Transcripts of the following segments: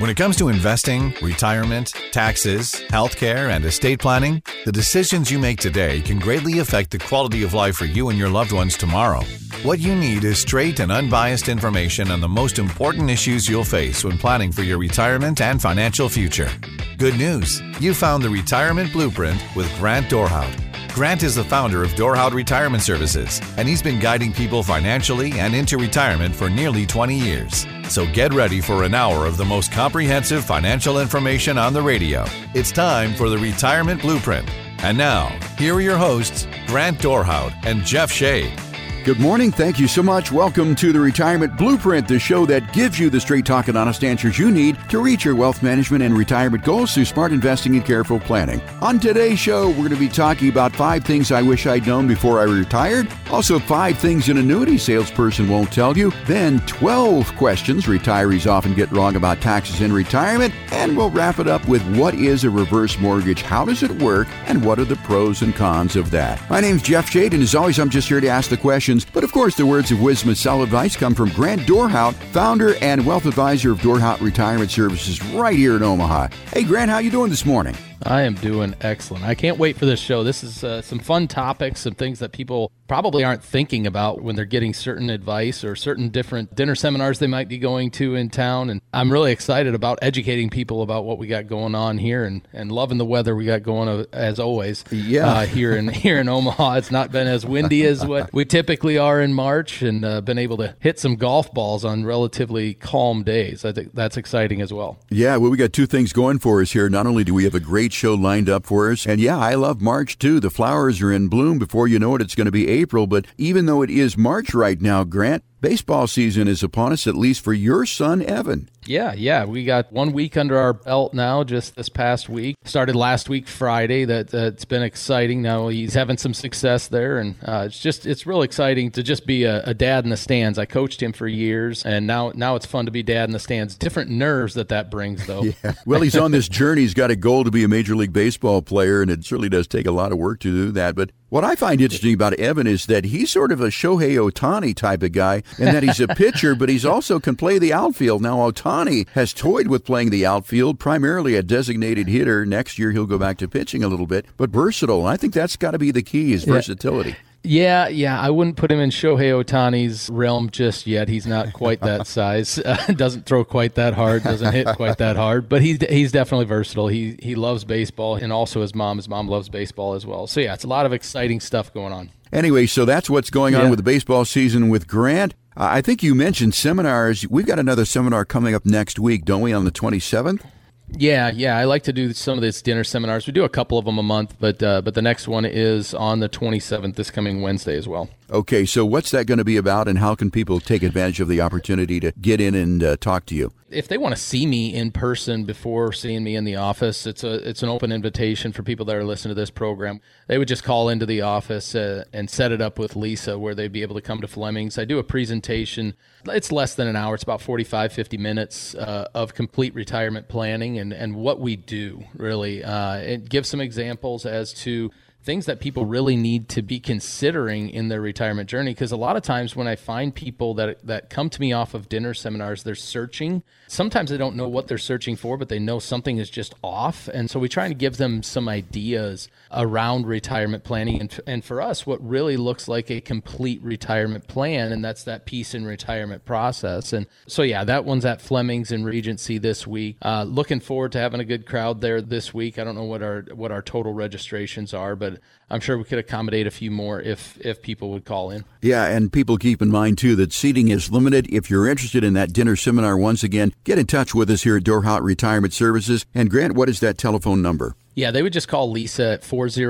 When it comes to investing, retirement, taxes, healthcare, and estate planning, the decisions you make today can greatly affect the quality of life for you and your loved ones tomorrow. What you need is straight and unbiased information on the most important issues you'll face when planning for your retirement and financial future. Good news, you found the Retirement Blueprint with Grant Dorhout. Grant is the founder of Dorhout Retirement Services, and he's been guiding people financially and into retirement for nearly 20 years. So get ready for an hour of the most comprehensive financial information on the radio. It's time for the Retirement Blueprint. And now, here are your hosts, Grant Dorhout and Jeff Shea. Good morning. Thank you so much. Welcome to the Retirement Blueprint, the show that gives you the straight talk and honest answers you need to reach your wealth management and retirement goals through smart investing and careful planning. On today's show, we're going to be talking about 5 things I wish I'd known before I retired. Also, 5 things an annuity salesperson won't tell you. Then 12 questions retirees often get wrong about taxes in retirement. And we'll wrap it up with what is a reverse mortgage, how does it work, and what are the pros and cons of that. My name's Jeff Shade, and as always, I'm just here to ask the questions. But of course, the words of wisdom and solid advice come from Grant Dorhout, founder and wealth advisor of Dorhout Retirement Services right here in Omaha. Hey, Grant, how you doing this morning? I am doing excellent. I can't wait for this show. This is some fun topics, some things that people probably aren't thinking about when they're getting certain advice or certain different dinner seminars they might be going to in town. And I'm really excited about educating people about what we got going on here and loving the weather we got going as always. Here in Omaha. It's not been as windy as what we typically are in March, and been able to hit some golf balls on relatively calm days. I think that's exciting as well. Yeah, well, we got 2 things going for us here. Not only do we have a great show lined up for us, and yeah, I love March too. The flowers are in bloom. Before you know it, it's going to be April. But even though it is March right now, Grant, baseball season is upon us, at least for your son, Evan. Yeah. We got 1 week under our belt now, just this past week. Started last week, Friday. It's been exciting. Now he's having some success there, and it's real exciting to just be a dad in the stands. I coached him for years, and now it's fun to be dad in the stands. Different nerves that brings, though. Yeah. Well, he's on this journey. He's got a goal to be a Major League Baseball player, and it certainly does take a lot of work to do that. But what I find interesting about Evan is that he's sort of a Shohei Ohtani type of guy, and that he's a pitcher, but he's also can play the outfield. Now, Ohtani has toyed with playing the outfield, primarily a designated hitter. Next year, he'll go back to pitching a little bit, but versatile. I think that's got to be the key, is versatility. Yeah, I wouldn't put him in Shohei Ohtani's realm just yet. He's not quite that size. Doesn't throw quite that hard, doesn't hit quite that hard, but he's definitely versatile. He loves baseball, and also his mom loves baseball as well. So yeah, it's a lot of exciting stuff going on. Anyway, so that's what's going on with the baseball season with Grant. I think you mentioned seminars. We've got another seminar coming up next week, don't we, on the 27th? Yeah. I like to do some of these dinner seminars. We do a couple of them a month, but the next one is on the 27th, this coming Wednesday as well. Okay, so what's that going to be about, and how can people take advantage of the opportunity to get in and talk to you? If they want to see me in person before seeing me in the office, it's an open invitation for people that are listening to this program. They would just call into the office and set it up with Lisa, where they'd be able to come to Fleming's. I do a presentation. It's less than an hour. It's about 45, 50 minutes of complete retirement planning and what we do, really. And give some examples as to things that people really need to be considering in their retirement journey. Because a lot of times when I find people that come to me off of dinner seminars, they're searching. Sometimes they don't know what they're searching for, but they know something is just off. And so we try to give them some ideas around retirement planning. And for us, what really looks like a complete retirement plan, and that's that piece in retirement process. And so, yeah, that one's at Fleming's in Regency this week. Looking forward to having a good crowd there this week. I don't know what our total registrations are, but I'm sure we could accommodate a few more if people would call in. Yeah, and people keep in mind, too, that seating is limited. If you're interested in that dinner seminar, once again, get in touch with us here at Dorhout Retirement Services. And Grant, what is that telephone number? Yeah, they would just call Lisa at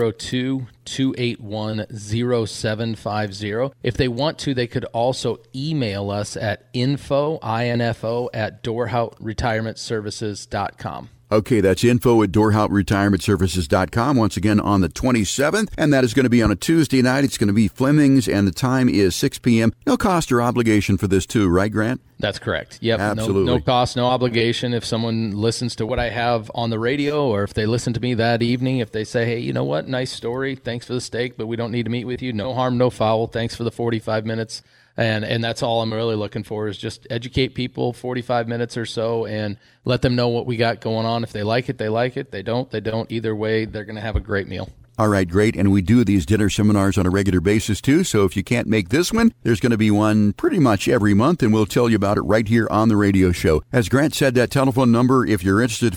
402-281-0750. If they want to, they could also email us at info at dorhoutretirementservices.com. Okay, that's info@dorhoutretirementservices.com. Once again, on the 27th, and that is going to be on a Tuesday night. It's going to be Fleming's, and the time is 6 p.m. No cost or obligation for this, too, right, Grant? That's correct. Yep. Absolutely. No cost, no obligation. If someone listens to what I have on the radio, or if they listen to me that evening, if they say, hey, you know what, nice story, thanks for the steak, but we don't need to meet with you. No harm, no foul. Thanks for the 45 minutes And that's all I'm really looking for is just educate people 45 minutes or so and let them know what we got going on. If they like it, they like it. They don't, they don't. Either way, they're going to have a great meal. All right, great. And we do these dinner seminars on a regular basis, too. So if you can't make this one, there's going to be one pretty much every month, and we'll tell you about it right here on the radio show. As Grant said, that telephone number, if you're interested,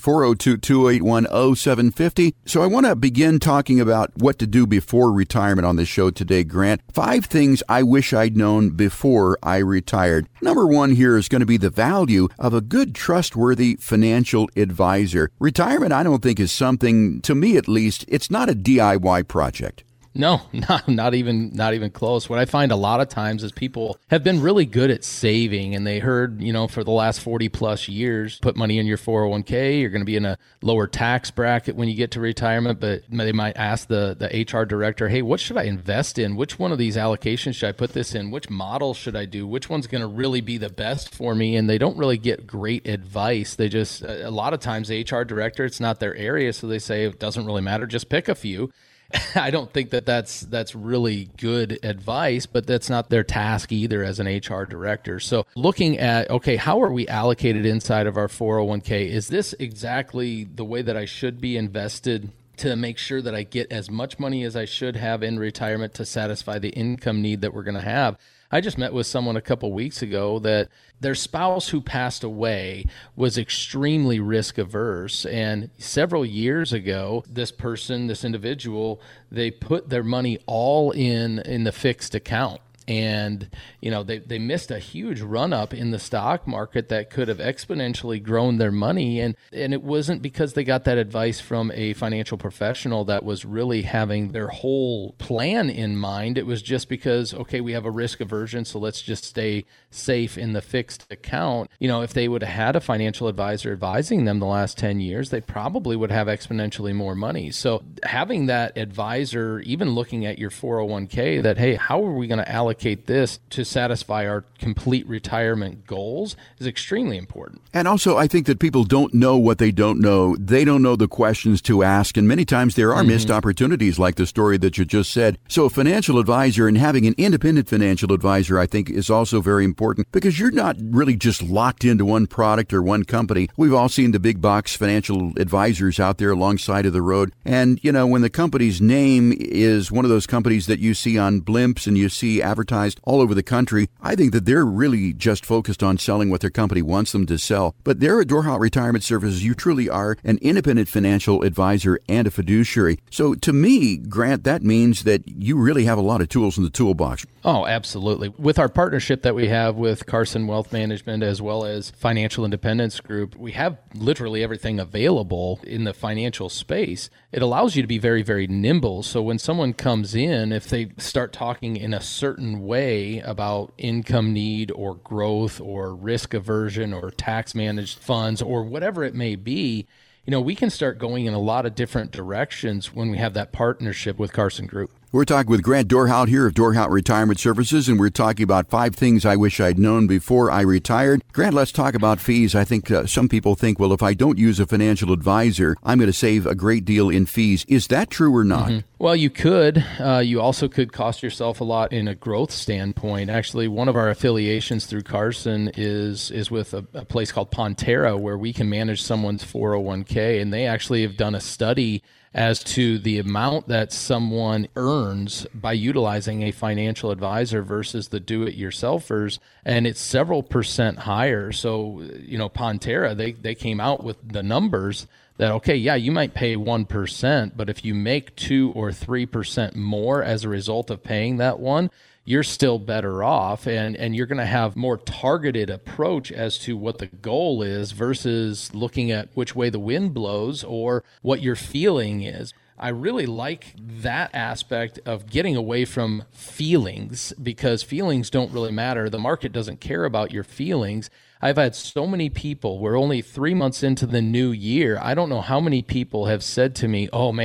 402-281-0750. So I want to begin talking about what to do before retirement on this show today, Grant. 5 things I wish I'd known before I retired. Number 1 here is going to be the value of a good, trustworthy financial advisor. Retirement, I don't think, is something, to me at least, it's not a DIY project. No, not even close. What I find a lot of times is people have been really good at saving, and they heard, for the last 40 plus years, put money in your 401k. You're going to be in a lower tax bracket when you get to retirement, but they might ask the HR director, hey, what should I invest in? Which one of these allocations should I put this in? Which model should I do? Which one's going to really be the best for me? And they don't really get great advice. They just, a lot of times the HR director, it's not their area. So they say, it doesn't really matter. Just pick a few. I don't think that's really good advice, but that's not their task either as an HR director. So looking at, okay, how are we allocated inside of our 401k? Is this exactly the way that I should be invested to make sure that I get as much money as I should have in retirement to satisfy the income need that we're going to have? I just met with someone a couple weeks ago that their spouse who passed away was extremely risk averse. And several years ago, this individual, they put their money all in the fixed account. And, they missed a huge run up in the stock market that could have exponentially grown their money. And it wasn't because they got that advice from a financial professional that was really having their whole plan in mind. It was just because, okay, we have a risk aversion, so let's just stay safe in the fixed account. If they would have had a financial advisor advising them the last 10 years, they probably would have exponentially more money. So having that advisor, even looking at your 401k, that, hey, how are we going to allocate this to satisfy our complete retirement goals is extremely important. And also, I think that people don't know what they don't know. They don't know the questions to ask. And many times there are missed opportunities like the story that you just said. So a financial advisor and having an independent financial advisor, I think, is also very important because you're not really just locked into one product or one company. We've all seen the big box financial advisors out there alongside of the road. And, when the company's name is one of those companies that you see on blimps and you see advertised all over the country, I think that they're really just focused on selling what their company wants them to sell. But there at Dorhout Retirement Services, you truly are an independent financial advisor and a fiduciary. So to me, Grant, that means that you really have a lot of tools in the toolbox. Oh, absolutely. With our partnership that we have with Carson Wealth Management as well as Financial Independence Group, we have literally everything available in the financial space. It allows you to be very, very nimble. So when someone comes in, if they start talking in a certain way about income need or growth or risk aversion or tax managed funds or whatever it may be, we can start going in a lot of different directions when we have that partnership with Carson Group. We're talking with Grant Dorhout here of Dorhout Retirement Services, and we're talking about 5 things I wish I'd known before I retired. Grant, let's talk about fees. I think some people think, well, if I don't use a financial advisor, I'm going to save a great deal in fees. Is that true or not? Well, you could. You also could cost yourself a lot in a growth standpoint. Actually, one of our affiliations through Carson is with a place called Pontera, where we can manage someone's 401k, and they actually have done a study as to the amount that someone earns by utilizing a financial advisor versus the do-it-yourselfers, and it's several percent higher. So, Pontera, they came out with the numbers that, okay, yeah, you might pay 1%, but if you make 2 or 3% more as a result of paying that one, you're still better off, and you're going to have more targeted approach as to what the goal is versus looking at which way the wind blows or what your feeling is. I really like that aspect of getting away from feelings because feelings don't really matter. The market doesn't care about your feelings. I've had so many people, we're only 3 months into the new year. I don't know how many people have said to me, oh man,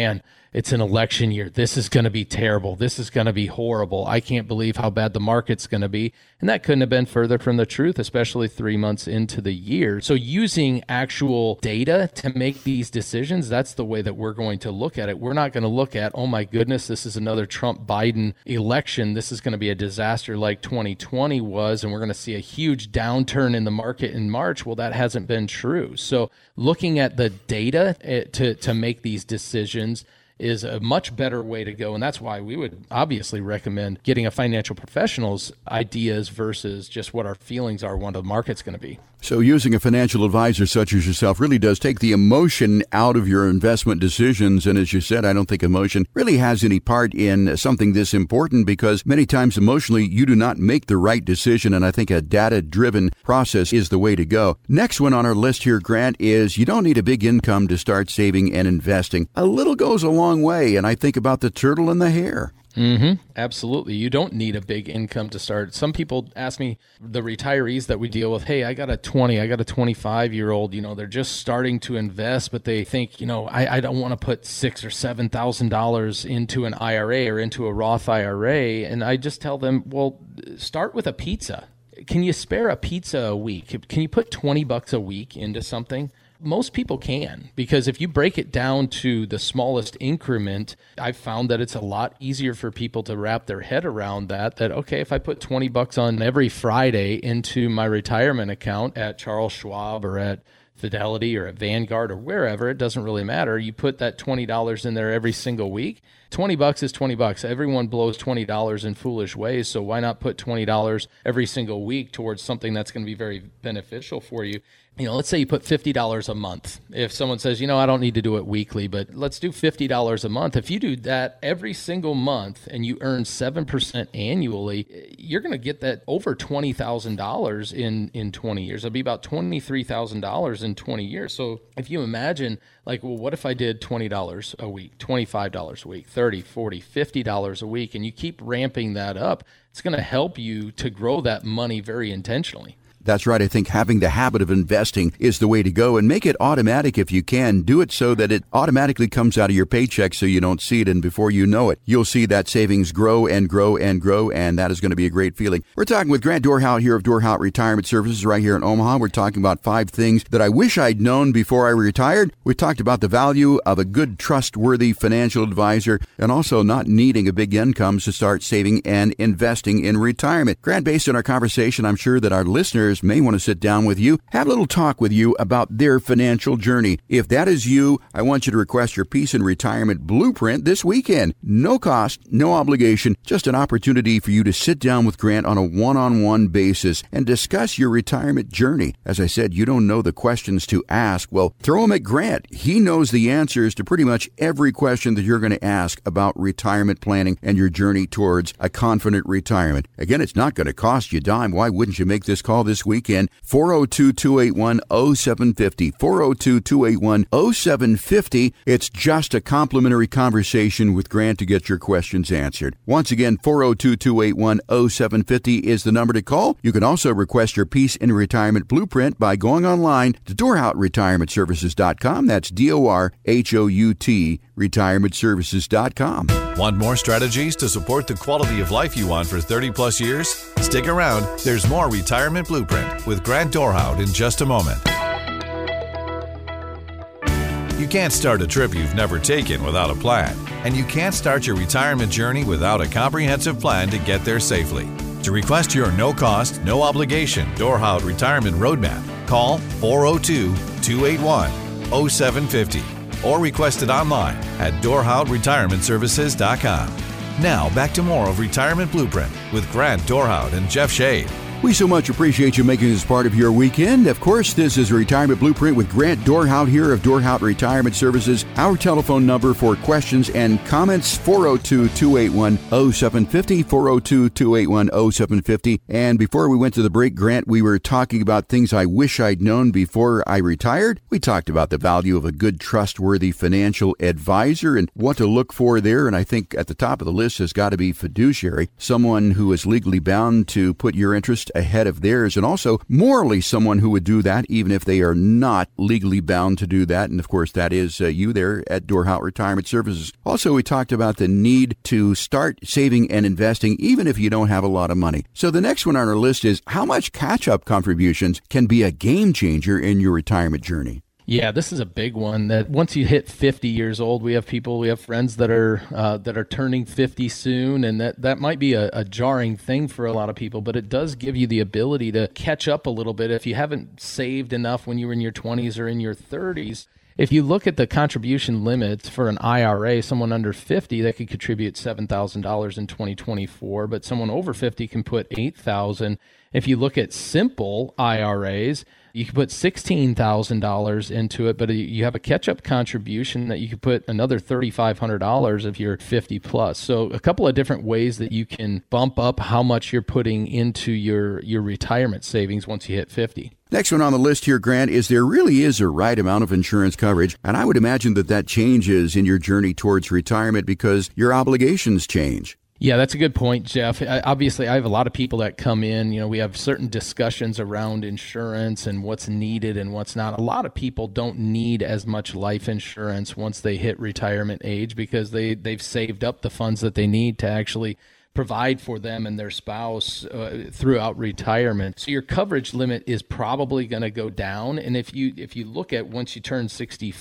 it's an election year. This is going to be terrible. This is going to be horrible. I can't believe how bad the market's going to be. And that couldn't have been further from the truth, especially 3 months into the year. So using actual data to make these decisions, that's the way that we're going to look at it. We're not going to look at, oh my goodness, this is another Trump-Biden election. This is going to be a disaster like 2020 was, and we're going to see a huge downturn in the market in March. Well, that hasn't been true. So looking at the data to make these decisions is a much better way to go. And that's why we would obviously recommend getting a financial professional's ideas versus just what our feelings are, what the market's going to be. So using a financial advisor such as yourself really does take the emotion out of your investment decisions. And as you said, I don't think emotion really has any part in something this important, because many times emotionally you do not make the right decision. And I think a data-driven process is the way to go. Next one on our list here, Grant, is you don't need a big income to start saving and investing. A little goes a long way. And I think about the turtle and the hare. Mm-hmm. Absolutely. You don't need a big income to start. Some people ask me, the retirees that we deal with, hey, I got a 25-year-old, they're just starting to invest, but they think, I don't want to put $6,000 or $7,000 into an IRA or into a Roth IRA. And I just tell them, well, start with a pizza. Can you spare a pizza a week? Can you put $20 a week into something? Most people can, because if you break it down to the smallest increment, I've found that it's a lot easier for people to wrap their head around that, okay, if I put $20 on every Friday into my retirement account at Charles Schwab or at Fidelity or at Vanguard or wherever, it doesn't really matter. You put that $20 in there every single week. $20 is $20. Everyone blows $20 in foolish ways. So why not put $20 every single week towards something that's going to be very beneficial for you? Let's say you put $50 a month. If someone says, I don't need to do it weekly, but let's do $50 a month. If you do that every single month and you earn 7% annually, you're going to get that over $20,000 in 20 years. It'll be about $23,000 in 20 years. So if you imagine, what if I did $20 a week, $25 a week, $30, $40, $50 a week, and you keep ramping that up, it's going to help you to grow that money very intentionally. That's right. I think having the habit of investing is the way to go, and make it automatic if you can. Do it so that it automatically comes out of your paycheck so you don't see it, and before you know it, you'll see that savings grow and grow and grow, and that is going to be a great feeling. We're talking with Grant Dorhout here of Dorhout Retirement Services right here in Omaha. We're talking about 5 things that I wish I'd known before I retired. We talked about the value of a good, trustworthy financial advisor, and also not needing a big income to start saving and investing in retirement. Grant, based on our conversation, I'm sure that our listeners may want to sit down with you, have a little talk with you about their financial journey. If that is you, I want you to request your Peace in Retirement Blueprint this weekend. No cost, no obligation, just an opportunity for you to sit down with Grant on a one-on-one basis and discuss your retirement journey. As I said, you don't know the questions to ask. Well, throw them at Grant. He knows the answers to pretty much every question that you're going to ask about retirement planning and your journey towards a confident retirement. Again, it's not going to cost you a dime. Why wouldn't you make this call this weekend? 402-281-0750. 402-281-0750. It's just a complimentary conversation with Grant to get your questions answered. Once again, 402-281-0750 is the number to call. You can also request your Peace in Retirement Blueprint by going online to DorhoutRetirementServices.com. That's DORHOUT retirementservices.com. Want more strategies to support the quality of life you want for 30 plus years? Stick around. There's more Retirement Blueprint with Grant Dorhout in just a moment. You can't start a trip you've never taken without a plan, and you can't start your retirement journey without a comprehensive plan to get there safely. To request your no-cost, no-obligation Dorhout Retirement Roadmap, call 402-281-0750 or request it online at DorhoutRetirementServices.com. Now, back to more of Retirement Blueprint with Grant Dorhout and Jeff Shade. We so much appreciate you making this part of your weekend. Of course, this is Retirement Blueprint with Grant Dorhout here of Dorhout Retirement Services. Our telephone number for questions and comments, 402-281-0750, 402-281-0750. And before we went to the break, Grant, we were talking about things I wish I'd known before I retired. We talked about the value of a good, trustworthy financial advisor and what to look for there. And I think at the top of the list has got to be fiduciary, someone who is legally bound to put your interest invest ahead of theirs, and also morally someone who would do that even if they are not legally bound to do that. And of course, that is you there at Dorhout Retirement Services. Also, we talked about the need to start saving and investing even if you don't have a lot of money. So the next one on our list is how much catch-up contributions can be a game changer in your retirement journey. Yeah, this is a big one that once you hit 50 years old, we have friends that are turning 50 soon, and that might be a jarring thing for a lot of people, but it does give you the ability to catch up a little bit if you haven't saved enough when you were in your 20s or in your 30s. If you look at the contribution limits for an IRA, someone under 50, they could contribute $7,000 in 2024, but someone over 50 can put $8,000. If you look at simple IRAs, you can put $16,000 into it, but you have a catch-up contribution that you could put another $3,500 if you're 50 plus. So a couple of different ways that you can bump up how much you're putting into your retirement savings once you hit 50. Next one on the list here, Grant, is there really is a right amount of insurance coverage. And I would imagine that changes in your journey towards retirement because your obligations change. Yeah, that's a good point, Jeff. Obviously, I have a lot of people that come in. We have certain discussions around insurance and what's needed and what's not. A lot of people don't need as much life insurance once they hit retirement age because they've saved up the funds that they need to actually provide for them and their spouse throughout retirement. So your coverage limit is probably going to go down. And if you look at once you turn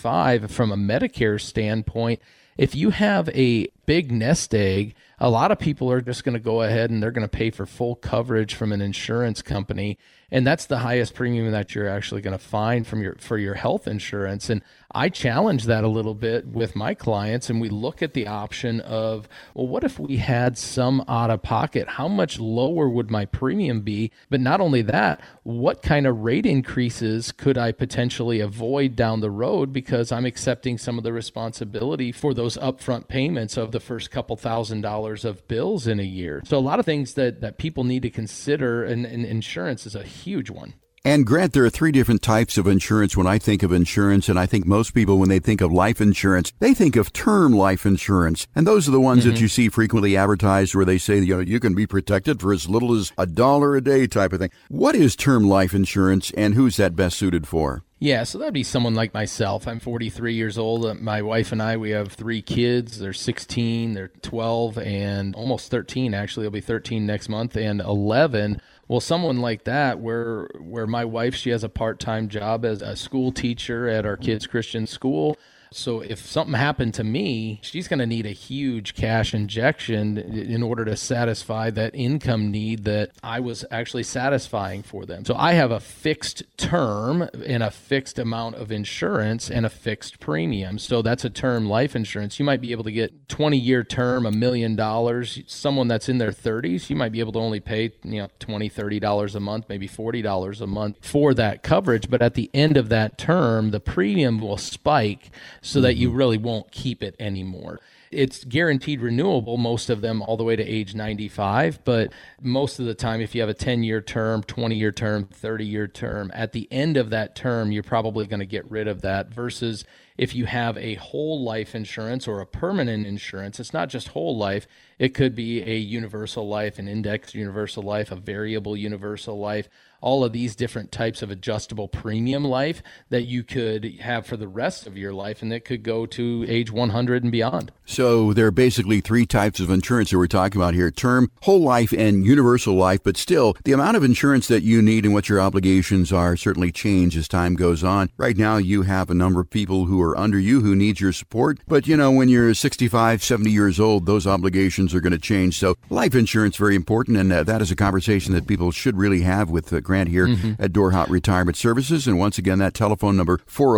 65 from a Medicare standpoint, if you have a big nest egg, a lot of people are just going to go ahead and they're going to pay for full coverage from an insurance company. And that's the highest premium that you're actually going to find for your health insurance. And I challenge that a little bit with my clients, and we look at the option of, well, what if we had some out of pocket? How much lower would my premium be? But not only that, what kind of rate increases could I potentially avoid down the road because I'm accepting some of the responsibility for those upfront payments of the first couple $1,000s of bills in a year? So a lot of things that people need to consider, and insurance is a huge one. And Grant, there are 3 different types of insurance when I think of insurance, and I think most people, when they think of life insurance, they think of term life insurance. And those are the ones that you see frequently advertised where they say, you can be protected for as little as $1 a day type of thing. What is term life insurance, and who's that best suited for? Yeah, so that'd be someone like myself. I'm 43 years old. My wife and I, we have 3 kids. They're 16, they're 12, and almost 13, actually. They'll be 13 next month, and 11. Well, someone like that, where my wife, she has a part-time job as a school teacher at our kids' Christian school. So if something happened to me, she's going to need a huge cash injection in order to satisfy that income need that I was actually satisfying for them. So I have a fixed term and a fixed amount of insurance and a fixed premium. So that's a term life insurance. You might be able to get 20-year term, $1 million. Someone that's in their 30s, you might be able to only pay $20, $30 a month, maybe $40 a month for that coverage. But at the end of that term, the premium will spike so that you really won't keep it anymore. It's guaranteed renewable, most of them all the way to age 95, but most of the time, if you have a 10-year term, 20-year term, 30-year term, at the end of that term, you're probably going to get rid of that versus if you have a whole life insurance or a permanent insurance. It's not just whole life. It could be a universal life, an indexed universal life, a variable universal life, all of these different types of adjustable premium life that you could have for the rest of your life, and that could go to age 100 and beyond. So there are basically 3 types of insurance that we're talking about here: term, whole life, and universal life. But still, the amount of insurance that you need and what your obligations are certainly change as time goes on. Right now, you have a number of people who are under you who need your support. But, when you're 65, 70 years old, those obligations are going to change. So life insurance is very important, and that is a conversation that people should really have with Grant here at Dorhout Retirement Services. And once again, that telephone number,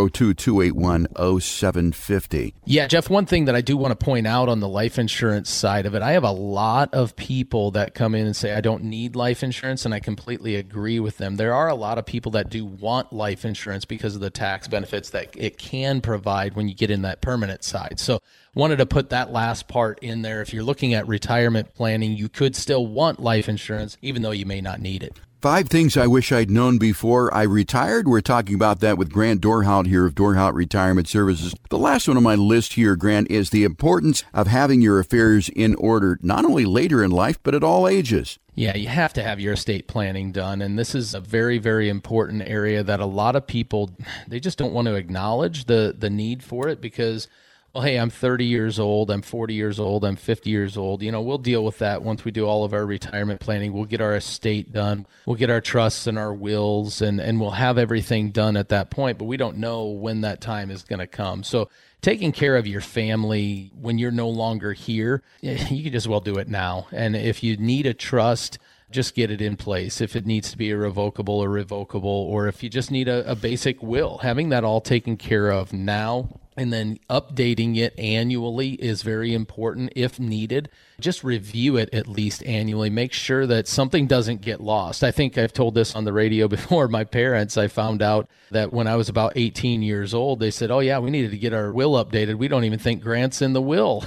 402-281-0750. Yeah, Jeff, one thing that I do want to point out on the life insurance side of it, I have a lot of people that come in and say, I don't need life insurance, and I completely agree with them. There are a lot of people that do want life insurance because of the tax benefits that it can provide when you get in that permanent side. So wanted to put that last part in there. If you're looking at retirement planning, you could still want life insurance, even though you may not need it. 5 things I wish I'd known before I retired. We're talking about that with Grant Dorhout here of Dorhout Retirement Services. The last one on my list here, Grant, is the importance of having your affairs in order, not only later in life, but at all ages. Yeah, you have to have your estate planning done. And this is a very, very important area that a lot of people, they just don't want to acknowledge the need for it because, well, hey, I'm 30 years old, I'm 40 years old, I'm 50 years old. We'll deal with that once we do all of our retirement planning. We'll get our estate done. We'll get our trusts and our wills, and we'll have everything done at that point. But we don't know when that time is going to come. So taking care of your family when you're no longer here, you can just well do it now. And if you need a trust, just get it in place. If it needs to be irrevocable or revocable, or if you just need a basic will, having that all taken care of now and then updating it annually is very important if needed. Just review it at least annually. Make sure that something doesn't get lost. I think I've told this on the radio before. My parents, I found out that when I was about 18 years old, they said, oh yeah, we needed to get our will updated. We don't even think Grant's in the will.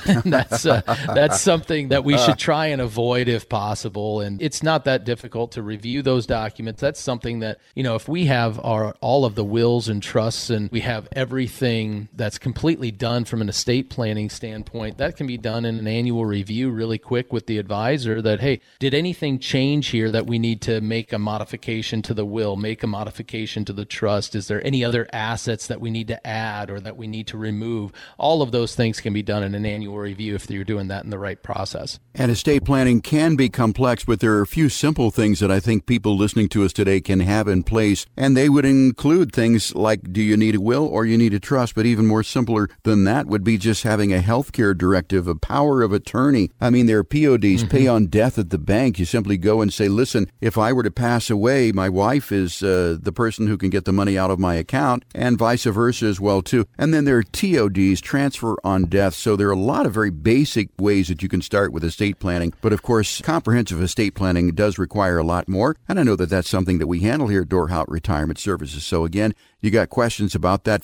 That's something that we should try and avoid if possible. And it's not that difficult to review those documents. That's something that, if we have all of the wills and trusts and we have everything that's completely done from an estate planning standpoint, that can be done in an annual review really quick with the advisor that, hey, did anything change here that we need to make a modification to the will, make a modification to the trust? Is there any other assets that we need to add or that we need to remove? All of those things can be done in an annual review if you're doing that in the right process. And estate planning can be complex, but there are a few simple things that I think people listening to us today can have in place. And they would include things like, do you need a will or you need a trust? But even more simpler than that would be just having a healthcare directive, a power of attorney. I mean, there are PODs, pay on death at the bank. You simply go and say, listen, if I were to pass away, my wife is the person who can get the money out of my account, and vice versa as well, too. And then there are TODs, transfer on death. So there are a lot of very basic ways that you can start with estate planning. But of course, comprehensive estate planning does require a lot more. And I know that that's something that we handle here at Dorhout Retirement Services. So again, you got questions about that,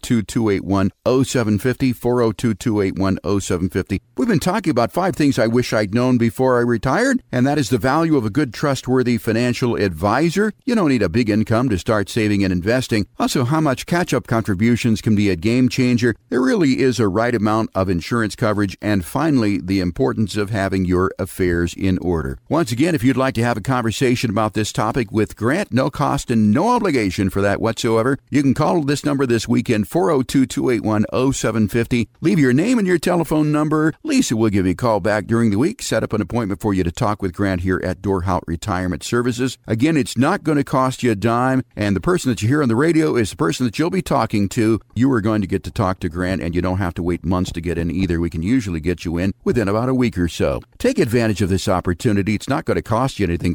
402-281-0750, 402-281-0750. We've been talking about 5 things I wish I'd known before I retired, and that is the value of a good, trustworthy financial advisor. You don't need a big income to start saving and investing. Also, how much catch-up contributions can be a game changer. There really is a right amount of insurance coverage. And finally, the importance of having your affairs in order. Once again, if you'd like to have a conversation about this topic with Grant, no cost and no obligation for that whatsoever, you can call this number this weekend, 402-281-0750. Leave your name and your telephone number. Lisa will give you a call back during the week, set up an appointment for you to talk with Grant here at Dorhout Retirement Services. Again, it's not going to cost you a dime, and the person that you hear on the radio is the person that you'll be talking to. You are going to get to talk to Grant, and you don't have to wait months to get in either. We can usually get you in within about a week or so. Take advantage of this opportunity. It's not going to cost you anything.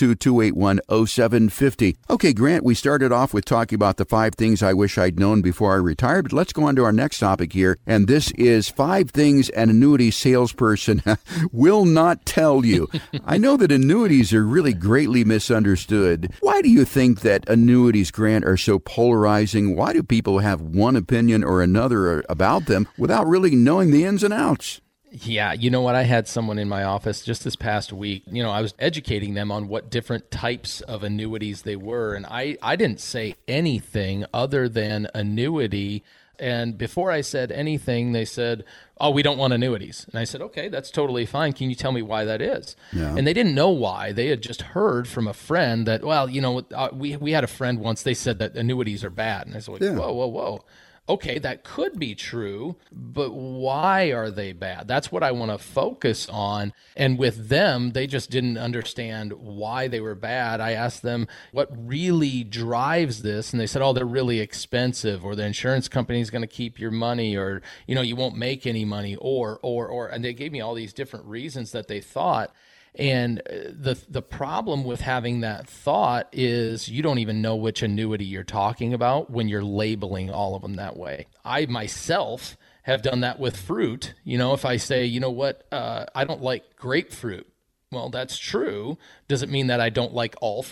402-281-0750. Okay, Grant, we started off with talking about the 5 things I wish I'd known before I retired, but let's go on to our next topic here, and this is 5 things an annuity salesperson will not tell you. I know that annuities are really greatly misunderstood. Why do you think that annuities, Grant, are so polarizing? Why do people have one opinion or another about them without really knowing the ins and outs? Yeah, you know what? I had someone in my office just this past week. I was educating them on what different types of annuities they were, and I didn't say anything other than annuity. And before I said anything, they said, oh, we don't want annuities. And I said, okay, that's totally fine. Can you tell me why that is? Yeah. And they didn't know why. They had just heard from a friend that, well, we had a friend once, they said that annuities are bad. And I said, whoa. Okay, that could be true, but why are they bad? That's what I want to focus on. And with them, they just didn't understand why they were bad. I asked them what really drives this, and they said, oh, they're really expensive, or the insurance company is going to keep your money, or, you won't make any money, or, and they gave me all these different reasons that they thought. And the problem with having that thought is you don't even know which annuity you're talking about when you're labeling all of them that way. I myself have done that with fruit. If I say, I don't like grapefruit. Well, that's true. Does it mean that I don't like all fruit?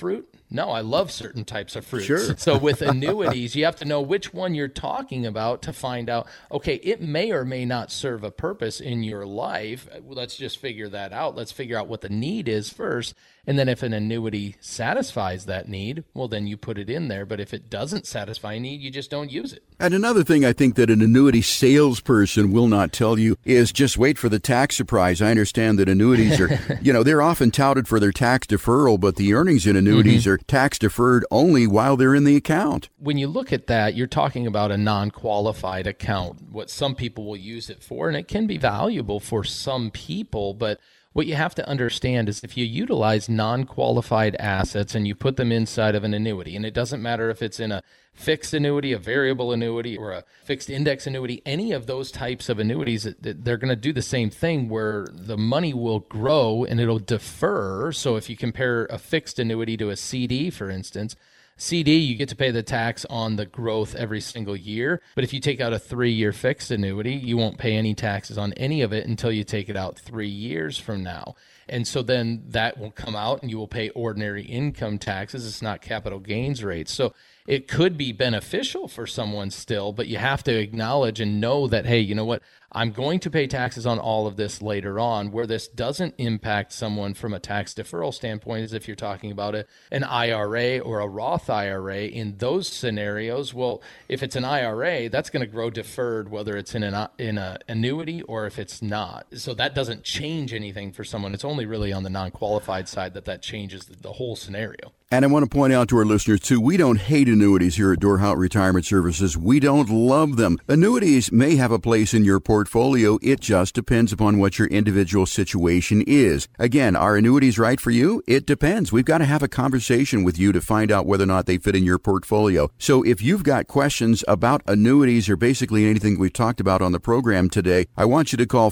No, I love certain types of fruits. Sure. So with annuities, you have to know which one you're talking about to find out, okay, it may or may not serve a purpose in your life. Let's just figure that out. Let's figure out what the need is first. And then if an annuity satisfies that need, well, then you put it in there. But if it doesn't satisfy a need, you just don't use it. And another thing I think that an annuity salesperson will not tell you is just wait for the tax surprise. I understand that annuities are, they're often touted for their tax deferral, but the earnings in annuities are tax deferred only while they're in the account. When you look at that, you're talking about a non-qualified account, what some people will use it for, and it can be valuable for some people, but what you have to understand is if you utilize non-qualified assets and you put them inside of an annuity, and it doesn't matter if it's in a fixed annuity, a variable annuity, or a fixed index annuity, any of those types of annuities, they're going to do the same thing where the money will grow and it'll defer. So if you compare a fixed annuity to a CD, for instance, CD, you get to pay the tax on the growth every single year. But if you take out a 3-year fixed annuity, you won't pay any taxes on any of it until you take it out 3 years from now. And so then that will come out and you will pay ordinary income taxes. It's not capital gains rates. So it could be beneficial for someone still, but you have to acknowledge and know that, hey, you know what? I'm going to pay taxes on all of this later on. Where this doesn't impact someone from a tax deferral standpoint is if you're talking about an IRA or a Roth IRA. In those scenarios, well, if it's an IRA, that's going to grow deferred, whether it's in an annuity or if it's not. So that doesn't change anything for someone. It's only really on the non-qualified side that changes the whole scenario. And I want to point out to our listeners, too, we don't hate annuities here at Dorhout Retirement Services. We don't love them. Annuities may have a place in your portfolio. It just depends upon what your individual situation is. Again, are annuities right for you? It depends. We've got to have a conversation with you to find out whether or not they fit in your portfolio. So if you've got questions about annuities or basically anything we've talked about on the program today, I want you to call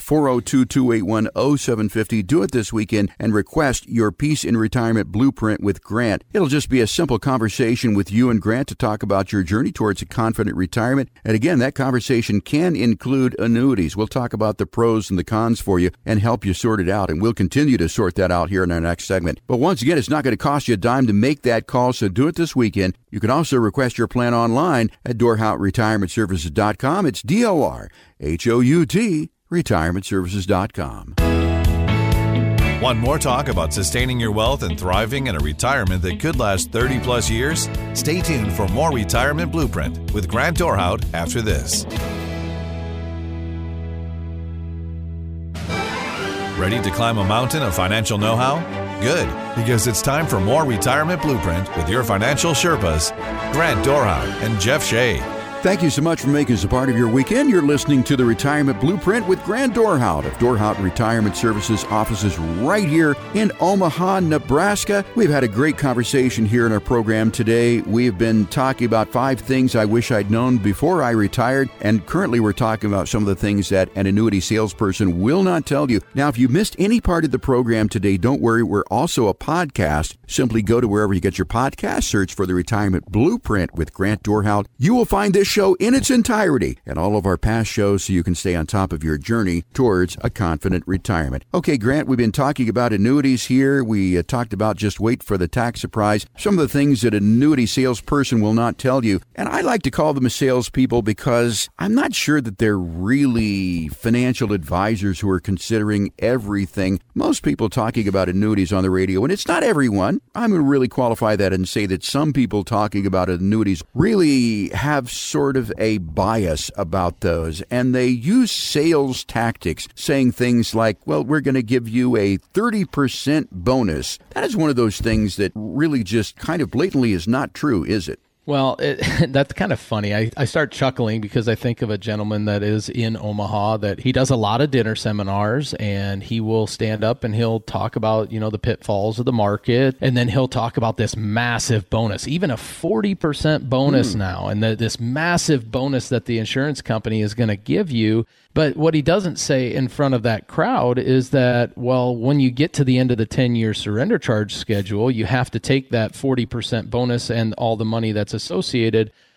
402-281-0750. Do it this weekend and request your Peace in Retirement Blueprint with Grant. It'll just be a simple conversation with you and Grant to talk about your journey towards a confident retirement. And again, that conversation can include annuities. We'll talk about the pros and the cons for you and help you sort it out. And we'll continue to sort that out here in our next segment. But once again, it's not going to cost you a dime to make that call, so do it this weekend. You can also request your plan online at DorhoutRetirementServices.com. It's DORHOUT, retirementservices.com. Want more talk about sustaining your wealth and thriving in a retirement that could last 30 plus years? Stay tuned for more Retirement Blueprint with Grant Dorhout after this. Ready to climb a mountain of financial know-how? Good, because it's time for more Retirement Blueprint with your financial Sherpas, Grant Dorhout and Jeff Shea. Thank you so much for making us a part of your weekend. You're listening to the Retirement Blueprint with Grant Dorhout of Dorhout Retirement Services offices right here in Omaha, Nebraska. We've had a great conversation here in our program today. We've been talking about 5 things I wish I'd known before I retired, and currently we're talking about some of the things that an annuity salesperson will not tell you. Now, if you missed any part of the program today, don't worry. We're also a podcast. Simply go to wherever you get your podcast, search for the Retirement Blueprint with Grant Dorhout. You will find this show in its entirety and all of our past shows so you can stay on top of your journey towards a confident retirement. Okay, Grant, we've been talking about annuities here. We talked about just wait for the tax surprise, some of the things that an annuity salesperson will not tell you. And I like to call them salespeople because I'm not sure that they're really financial advisors who are considering everything. Most people talking about annuities on the radio, and it's not everyone. I'm going to really qualify that and say that some people talking about annuities really have sort of a bias about those, and they use sales tactics, saying things like, well, we're going to give you a 30% bonus. That is one of those things that really just kind of blatantly is not true, is it? Well, that's kind of funny. I start chuckling because I think of a gentleman that is in Omaha that he does a lot of dinner seminars, and he will stand up and he'll talk about, the pitfalls of the market. And then he'll talk about this massive bonus, even a 40% bonus now. And this massive bonus that the insurance company is going to give you. But what he doesn't say in front of that crowd is that, well, when you get to the end of the 10-year surrender charge schedule, you have to take that 40% bonus and all the money that's associated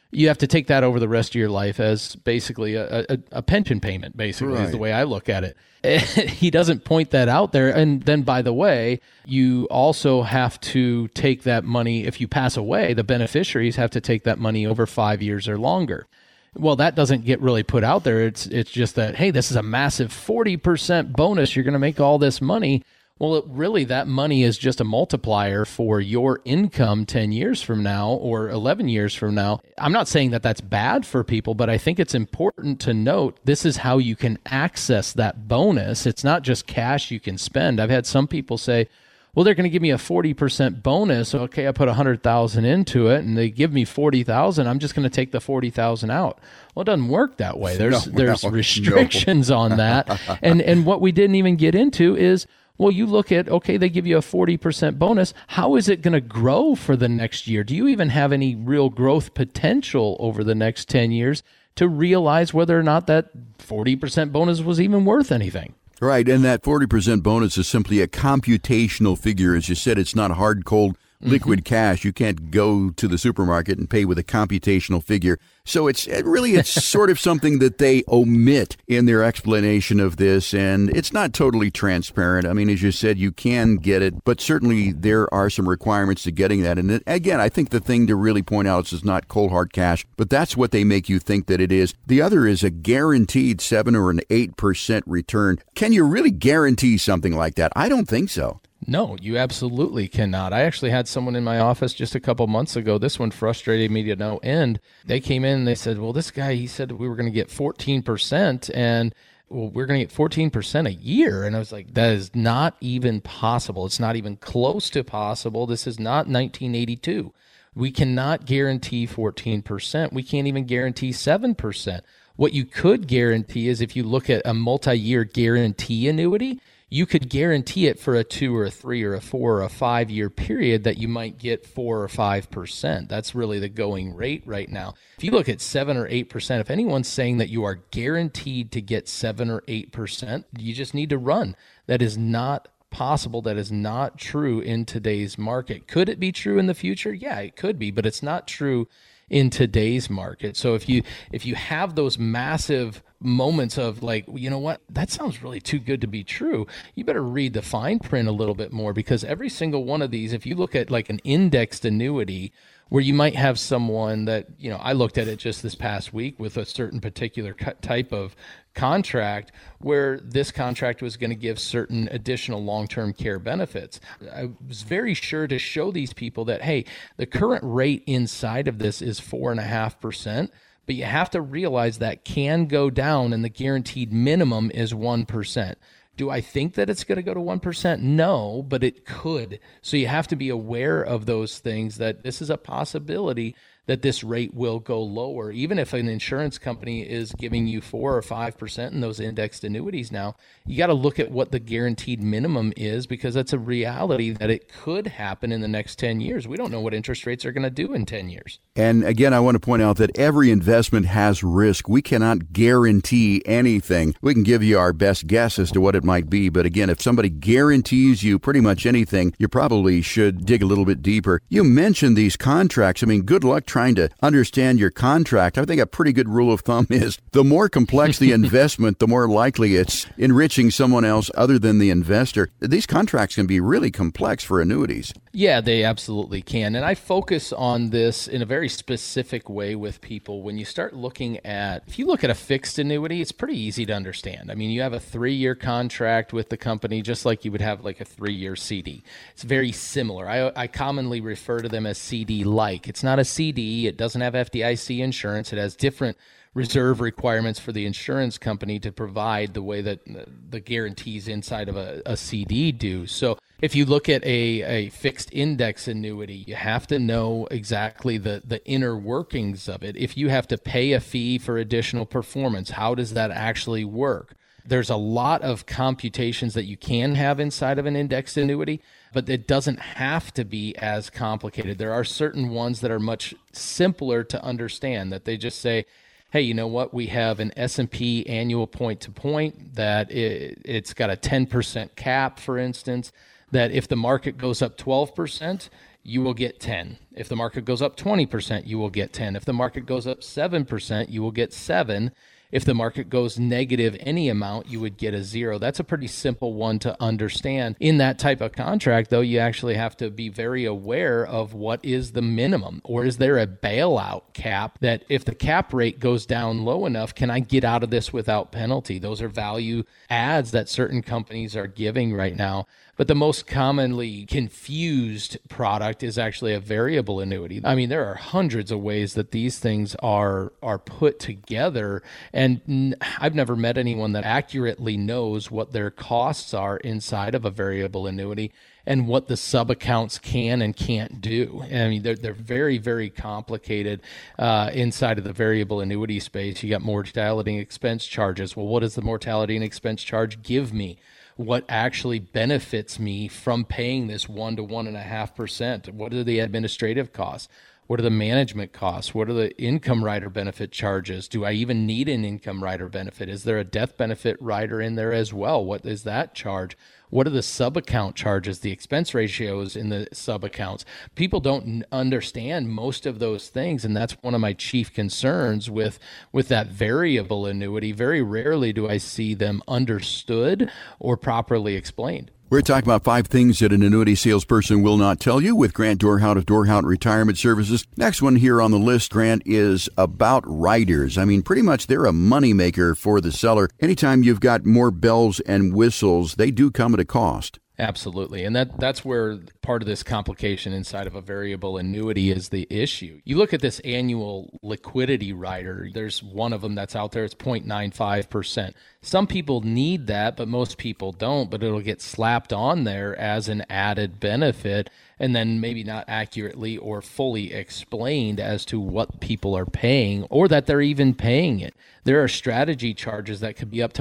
you have to take that over the rest of your life as basically a pension payment, basically, is the way I look at it. He doesn't point that out there. And then, by the way, you also have to take that money. If you pass away, the beneficiaries have to take that money over 5 years or longer. Well, that doesn't get really put out there. It's just that, hey, this is a massive 40% bonus. You're going to make all this money. Well, really, that money is just a multiplier for your income 10 years from now or 11 years from now. I'm not saying that that's bad for people, but I think it's important to note this is how you can access that bonus. It's not just cash you can spend. I've had some people say, well, they're going to give me a 40% bonus. Okay, I put $100,000 into it and they give me $40,000. I'm just going to take the $40,000 out. Well, it doesn't work that way. There's restrictions on that. And what we didn't even get into is, well, you look at, okay, they give you a 40% bonus. How is it going to grow for the next year? Do you even have any real growth potential over the next 10 years to realize whether or not that 40% bonus was even worth anything? Right, and that 40% bonus is simply a computational figure. As you said, it's not hard, cold, liquid cash. You can't go to the supermarket and pay with a computational figure. So it's sort of something that they omit in their explanation of this, and it's not totally transparent. I mean, as you said, you can get it, but certainly there are some requirements to getting that. And again, I think the thing to really point out is not cold hard cash, but that's what they make you think that it is. The other is a guaranteed 7 or an 8% return. Can you really guarantee something like that? I don't think so. No, you absolutely cannot. I actually had someone in my office just a couple months ago. This one frustrated me to no end. They came in and they said, well, this guy, he said we were going to get 14% and well, we're going to get 14% a year. And I was like, that is not even possible. It's not even close to possible. This is not 1982. We cannot guarantee 14%. We can't even guarantee 7%. What you could guarantee is if you look at a multi-year guarantee annuity, you could guarantee it for a 2 or a 3 or a 4 or a 5 year period that you might get 4 or 5%. That's really the going rate right now. If you look at 7 or 8%, if anyone's saying that you are guaranteed to get 7 or 8%, you just need to run. That is not possible. That is not true in today's market. Could it be true in the future? Yeah, it could be, but it's not true in today's market. So if you have those massive moments of like, you know what, that sounds really too good to be true, you better read the fine print a little bit more, because every single one of these, if you look at like an indexed annuity where you might have someone that, you know, I looked at it just this past week with a certain particular type of contract where this contract was going to give certain additional long-term care benefits. I was very sure to show these people that, hey, the current rate inside of this is 4.5%, but you have to realize that can go down and the guaranteed minimum is 1%. Do I think that it's going to go to 1%? No, but it could. So you have to be aware of those things, that this is a possibility that this rate will go lower. Even if an insurance company is giving you 4 or 5% in those indexed annuities now, you got to look at what the guaranteed minimum is, because that's a reality that it could happen in the next 10 years. We don't know what interest rates are going to do in 10 years. And again, I want to point out that every investment has risk. We cannot guarantee anything. We can give you our best guess as to what it might be, but again, if somebody guarantees you pretty much anything, you probably should dig a little bit deeper. You mentioned these contracts. I mean, good luck trying to understand your contract. I think a pretty good rule of thumb is the more complex the investment, the more likely it's enriching someone else other than the investor. These contracts can be really complex for annuities. Yeah, they absolutely can. And I focus on this in a very specific way with people. When you start looking at, if you look at a fixed annuity, it's pretty easy to understand. I mean, you have a 3-year contract with the company, just like you would have like a 3-year CD. It's very similar. I commonly refer to them as CD-like. It's not a CD. It doesn't have FDIC insurance. It has different reserve requirements for the insurance company to provide the way that the guarantees inside of a CD do. So if you look at a fixed index annuity, you have to know exactly the inner workings of it. If you have to pay a fee for additional performance, how does that actually work? There's a lot of computations that you can have inside of an indexed annuity, but it doesn't have to be as complicated. There are certain ones that are much simpler to understand, that they just say, hey, you know what? We have an S&P annual point-to-point that it's got a 10% cap, for instance, that if the market goes up 12%, you will get 10. If the market goes up 20%, you will get 10. If the market goes up 7%, you will get 7. If the market goes negative any amount, you would get a 0. That's a pretty simple one to understand. In that type of contract, though, you actually have to be very aware of what is the minimum, or is there a bailout cap that if the cap rate goes down low enough, can I get out of this without penalty? Those are value adds that certain companies are giving right now. But the most commonly confused product is actually a variable annuity. I mean, there are hundreds of ways that these things are put together, and I've never met anyone that accurately knows what their costs are inside of a variable annuity and what the sub-accounts can and can't do. I mean, they're very, very complicated inside of the variable annuity space. You got mortality and expense charges. Well, what does the mortality and expense charge give me? What actually benefits me from paying this 1 to 1.5%? What are the administrative costs? What are the management costs? What are the income rider benefit charges? Do I even need an income rider benefit? Is there a death benefit rider in there as well? What is that charge? What are the sub-account charges, the expense ratios in the sub-accounts? People don't understand most of those things, and that's one of my chief concerns with that variable annuity. Very rarely do I see them understood or properly explained. We're talking about 5 things that an annuity salesperson will not tell you with Grant Dorhout of Dorhout Retirement Services. Next one here on the list, Grant, is about riders. I mean, pretty much they're a moneymaker for the seller. Anytime you've got more bells and whistles, they do come at a cost. Absolutely. And that's where part of this complication inside of a variable annuity is the issue. You look at this annual liquidity rider, there's one of them that's out there, it's 0.95%. Some people need that, but most people don't, but it'll get slapped on there as an added benefit and then maybe not accurately or fully explained as to what people are paying or that they're even paying it. There are strategy charges that could be up to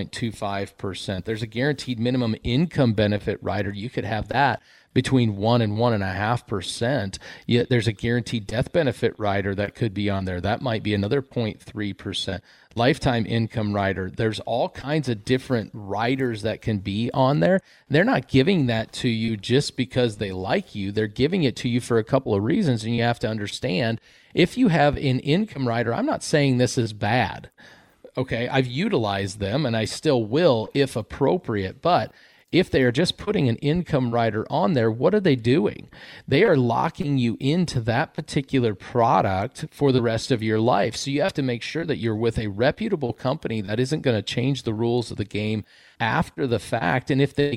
1.25%. There's a guaranteed minimum income benefit rider. You could have that between 1 and 1.5%. Yet there's a guaranteed death benefit rider that could be on there. That might be another 0.3%. Lifetime income rider. There's all kinds of different riders that can be on there. They're not giving that to you just because they like you. They're giving it to you for a couple of reasons, and you have to understand if you have an income rider, I'm not saying this is bad. Okay, I've utilized them and I still will if appropriate, but if they are just putting an income rider on there, what are they doing? They are locking you into that particular product for the rest of your life. So you have to make sure that you're with a reputable company that isn't going to change the rules of the game after the fact. And if they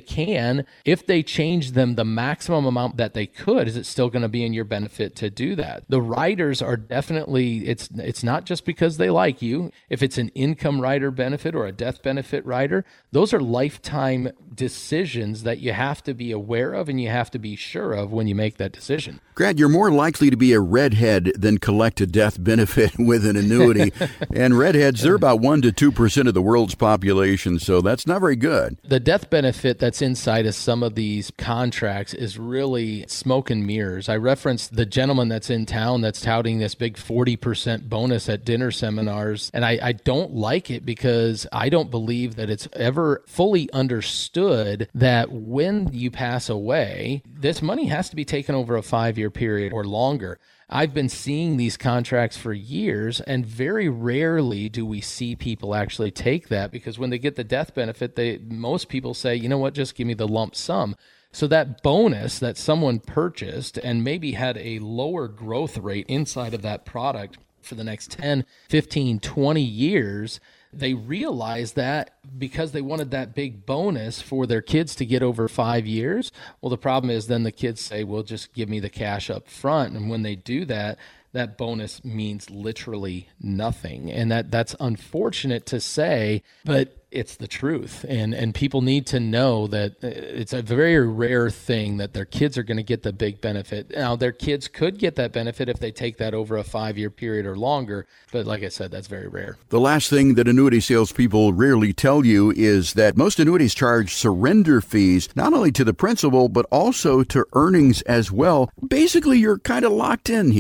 change them the maximum amount that they could, is it still going to be in your benefit to do that? The riders are definitely, it's not just because they like you. If it's an income rider benefit or a death benefit rider, those are lifetime decisions that you have to be aware of and you have to be sure of when you make that decision. Grant, you're more likely to be a redhead than collect a death benefit with an annuity. And redheads, they're about 1 to 2% of the world's population, so that's not very good. The death benefit that's inside of some of these contracts is really smoke and mirrors. I referenced the gentleman that's in town that's touting this big 40% bonus at dinner seminars, and I don't like it because I don't believe that it's ever fully understood that when you pass away, this money has to be taken over a 5-year period or longer. I've been seeing these contracts for years, and very rarely do we see people actually take that, because when they get the death benefit, most people say, you know what, just give me the lump sum. So that bonus that someone purchased and maybe had a lower growth rate inside of that product for the next 10, 15, 20 years, they realized that because they wanted that big bonus for their kids to get over 5 years. Well, the problem is then the kids say, well, just give me the cash up front. And when they do that, that bonus means literally nothing. And that's unfortunate to say, but it's the truth. And people need to know that it's a very rare thing that their kids are going to get the big benefit. Now, their kids could get that benefit if they take that over a 5-year period or longer. But like I said, that's very rare. The last thing that annuity salespeople rarely tell you is that most annuities charge surrender fees, not only to the principal, but also to earnings as well. Basically, you're kind of locked in here.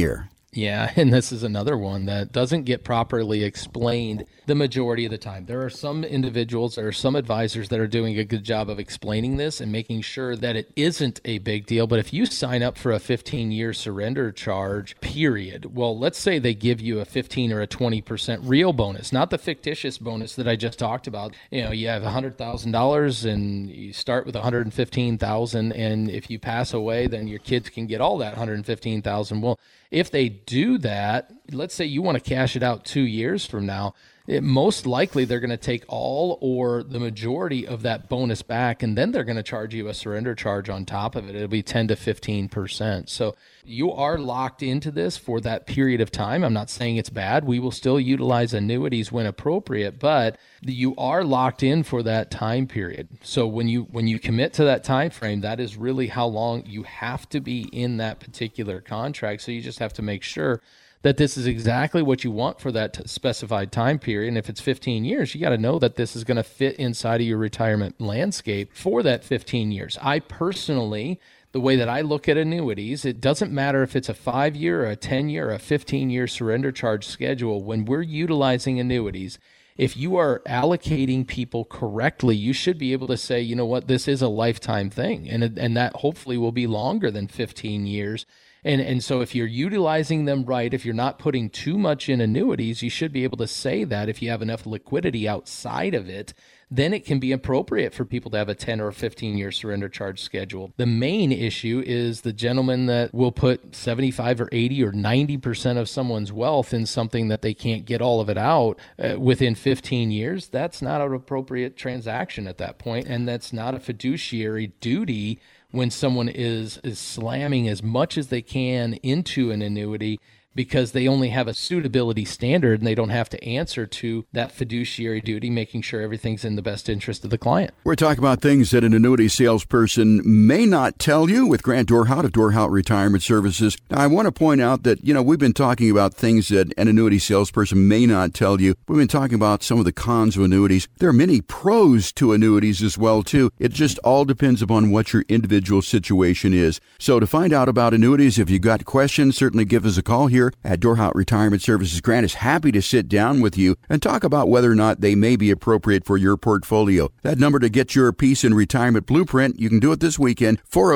Yeah, and this is another one that doesn't get properly explained the majority of the time. There are some individuals or some advisors that are doing a good job of explaining this and making sure that it isn't a big deal. But if you sign up for a 15-year surrender charge period, well, let's say they give you a 15 or a 20% real bonus, not the fictitious bonus that I just talked about. You know, you have $100,000 and you start with $115,000, and if you pass away, then your kids can get all that $115,000. Well, if they do that, let's say you want to cash it out 2 years from now, most likely they're going to take all or the majority of that bonus back, and then they're going to charge you a surrender charge on top of it. It'll be 10 to 15%. So you are locked into this for that period of time. I'm not saying it's bad. We will still utilize annuities when appropriate, but you are locked in for that time period. So when you commit to that time frame, that is really how long you have to be in that particular contract. So you just have to make sure that this is exactly what you want for that specified time period. And if it's 15 years, you got to know that this is going to fit inside of your retirement landscape for that 15 years. I personally, the way that I look at annuities, it doesn't matter if it's a 5-year or a 10-year or a 15-year surrender charge schedule. When we're utilizing annuities, if you are allocating people correctly, you should be able to say, you know what, this is a lifetime thing. And that hopefully will be longer than 15 years. And so if you're utilizing them right, if you're not putting too much in annuities, you should be able to say that if you have enough liquidity outside of it, then it can be appropriate for people to have a 10 or 15-year surrender charge schedule. The main issue is the gentleman that will put 75 or 80 or 90% of someone's wealth in something that they can't get all of it out within 15 years. That's not an appropriate transaction at that point, and that's not a fiduciary duty when someone is slamming as much as they can into an annuity because they only have a suitability standard and they don't have to answer to that fiduciary duty, making sure everything's in the best interest of the client. We're talking about things that an annuity salesperson may not tell you with Grant Dorhout of Dorhout Retirement Services. Now, I want to point out that, we've been talking about things that an annuity salesperson may not tell you. We've been talking about some of the cons of annuities. There are many pros to annuities as well, too. It just all depends upon what your individual situation is. So to find out about annuities, if you've got questions, certainly give us a call here at Dorhout Retirement Services. Grant is happy to sit down with you and talk about whether or not they may be appropriate for your portfolio. That number to get your Peace in Retirement Blueprint, you can do it this weekend,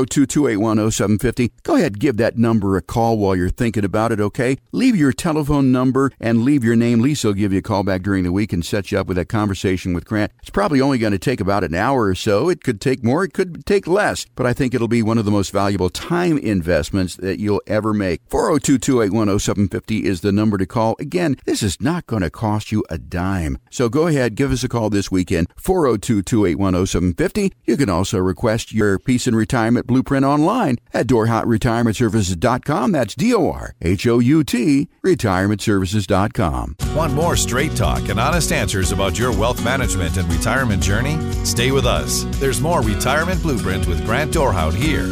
402-281-0750. Go ahead, give that number a call while you're thinking about it, okay? Leave your telephone number and leave your name. Lisa will give you a call back during the week and set you up with that conversation with Grant. It's probably only going to take about an hour or so. It could take more, it could take less, but I think it'll be one of the most valuable time investments that you'll ever make. 402-281-0750 is the number to call. Again, this is not going to cost you a dime. So go ahead, give us a call this weekend, 402-281-0750. You can also request your Peace in Retirement Blueprint online at DorhoutRetirementServices.com. That's DORHOUT, retirementservices.com. Want more straight talk and honest answers about your wealth management and retirement journey? Stay with us. There's more Retirement Blueprint with Grant Dorhout here.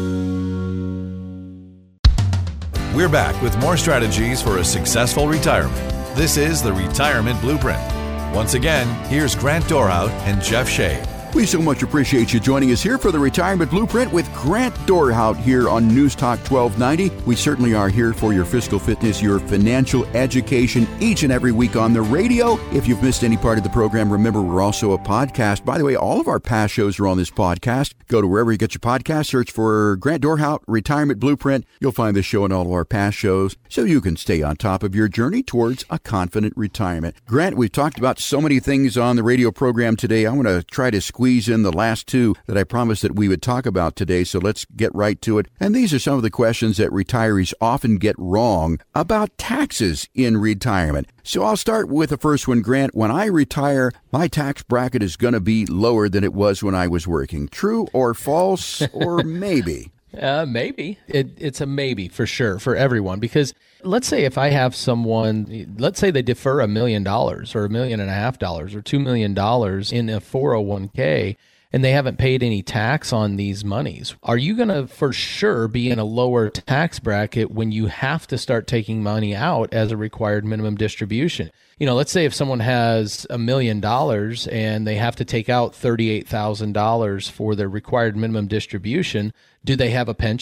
We're back with more strategies for a successful retirement. This is the Retirement Blueprint. Once again, here's Grant Dorhout and Jeff Shea. We so much appreciate you joining us here for the Retirement Blueprint with Grant Dorhout here on News Talk 1290. We certainly are here for your fiscal fitness, your financial education each and every week on the radio. If you've missed any part of the program, remember we're also a podcast. By the way, all of our past shows are on this podcast. Go to wherever you get your podcast, search for Grant Dorhout Retirement Blueprint. You'll find this show and all of our past shows so you can stay on top of your journey towards a confident retirement. Grant, we've talked about so many things on the radio program today. I want to try to squeeze in the last two that I promised that we would talk about today, so let's get right to it. And these are some of the questions that retirees often get wrong about taxes in retirement. So I'll start with the first one, Grant. When I retire, my tax bracket is going to be lower than it was when I was working. True or false, or maybe? Maybe. It's a maybe for sure for everyone, because let's say if I have someone, let's say they defer $1 million or $1.5 million or $2 million in a 401k and they haven't paid any tax on these monies. Are you going to for sure be in a lower tax bracket when you have to start taking money out as a required minimum distribution? Let's say if someone has $1 million and they have to take out $38,000 for their required minimum distribution, do they have a pension?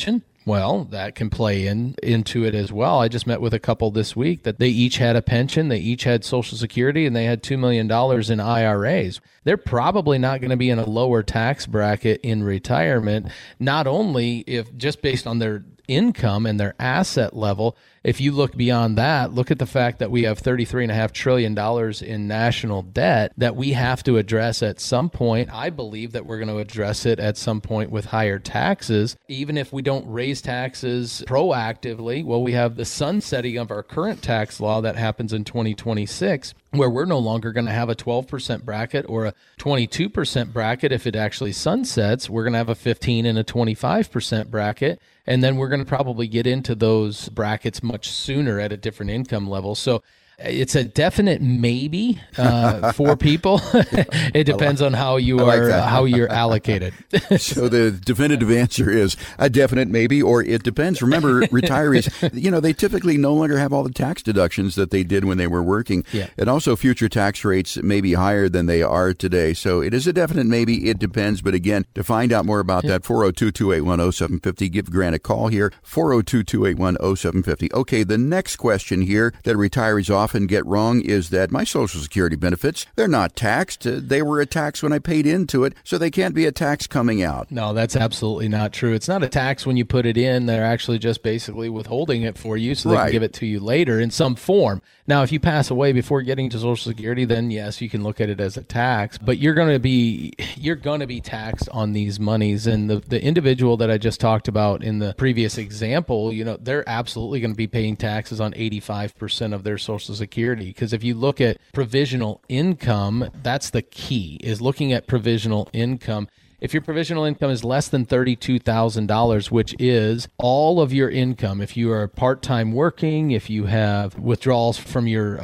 Well, that can play into it as well. I just met with a couple this week that they each had a pension, they each had Social Security, and they had $2 million in IRAs. They're probably not going to be in a lower tax bracket in retirement, not only if just based on their income and their asset level. If you look beyond that, look at the fact that we have $33.5 trillion in national debt that we have to address at some point. I believe that we're going to address it at some point with higher taxes. Even if we don't raise taxes proactively, well, we have the sunsetting of our current tax law that happens in 2026, where we're no longer going to have a 12% bracket or a 22% bracket. If it actually sunsets, we're going to have a 15 and a 25% bracket. And then we're going to probably get into those brackets much sooner at a different income level. So it's a definite maybe for people. It depends on how you are, how you're allocated. So the definitive answer is a definite maybe, or it depends. Remember, retirees, they typically no longer have all the tax deductions that they did when they were working. Yeah. And also future tax rates may be higher than they are today. So it is a definite maybe, it depends. But again, to find out more about that, 402-281-0750, give Grant a call here, 402-281-0750. Okay, the next question here that retirees often get wrong is that my Social Security benefits, they're not taxed. They were a tax when I paid into it, so they can't be a tax coming out. No, that's absolutely not true. It's not a tax when you put it in. They're actually just basically withholding it for you so they can give it to you later in some form. Now, if you pass away before getting to Social Security, then yes, you can look at it as a tax, but you're going to be taxed on these monies. And the individual that I just talked about in the previous example, they're absolutely going to be paying taxes on 85% of their Social Security. Because if you look at provisional income, that's the key, is looking at provisional income. If your provisional income is less than $32,000, which is all of your income, if you are part-time working, if you have withdrawals from your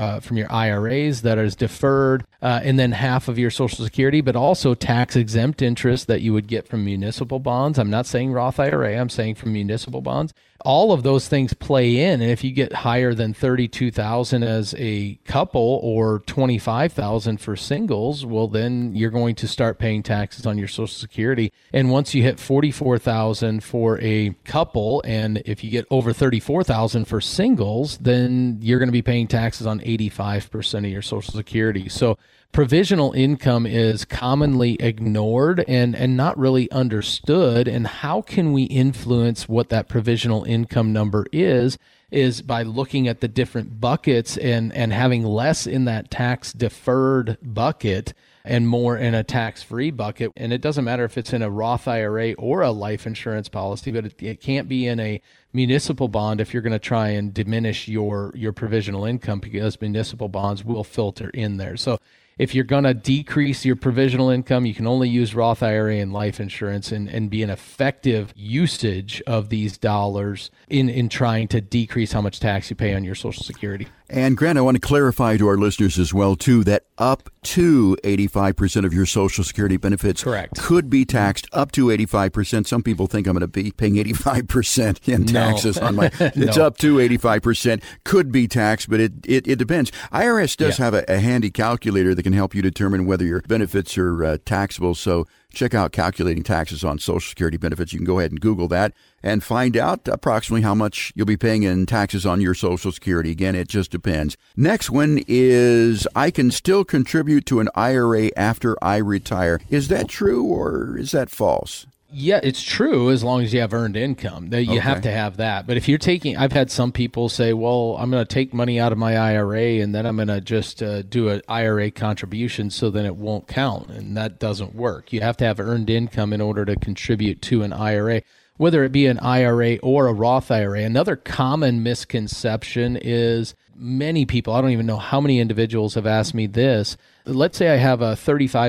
IRAs that is deferred, and then half of your Social Security, but also tax-exempt interest that you would get from municipal bonds. I'm not saying Roth IRA, I'm saying from municipal bonds. All of those things play in, and if you get higher than $32,000 as a couple or $25,000 for singles, well, then you're going to start paying taxes on your Social Security. And once you hit $44,000 for a couple, and if you get over $34,000 for singles, then you're going to be paying taxes on 85% of your Social Security. So provisional income is commonly ignored and not really understood. And how can we influence what that provisional income number is by looking at the different buckets and having less in that tax deferred bucket and more in a tax-free bucket. And it doesn't matter if it's in a Roth IRA or a life insurance policy, but it can't be in a municipal bond if you're going to try and diminish your provisional income, because municipal bonds will filter in there. So if you're going to decrease your provisional income, you can only use Roth IRA and life insurance and be an effective usage of these dollars in trying to decrease how much tax you pay on your Social Security. And Grant, I want to clarify to our listeners as well, too, that up to 85% of your Social Security benefits could be taxed up to 85%. Some people think I'm going to be paying 85% in taxes on my... It's up to 85%, could be taxed, but it depends. IRS does have a handy calculator that can help you determine whether your benefits are taxable. So check out Calculating Taxes on Social Security Benefits. You can go ahead and Google that and find out approximately how much you'll be paying in taxes on your Social Security. Again, it just depends. Next one is, I can still contribute to an IRA after I retire. Is that true or is that false? Yeah, it's true as long as you have earned income. You have to have that. But if you're I've had some people say, well, I'm going to take money out of my IRA and then I'm going to just do an IRA contribution so then it won't count. And that doesn't work. You have to have earned income in order to contribute to an IRA, whether it be an IRA or a Roth IRA. Another common misconception is many people, I don't even know how many individuals have asked me this. Let's say I have a